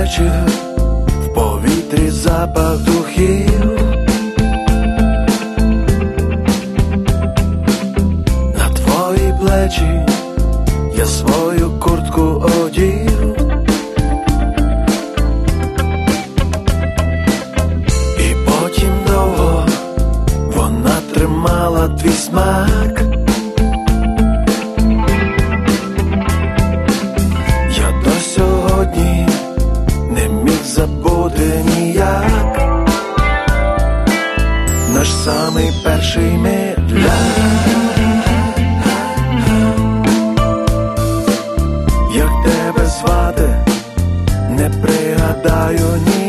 вечір, в повітрі запах духів. На твої плечі я свою куртку одів. І потім довго вона тримала твій смак. Я до сьогодні не міг забути ніяк наш самий перший медляк. Як тебе звати, не пригадаю ні.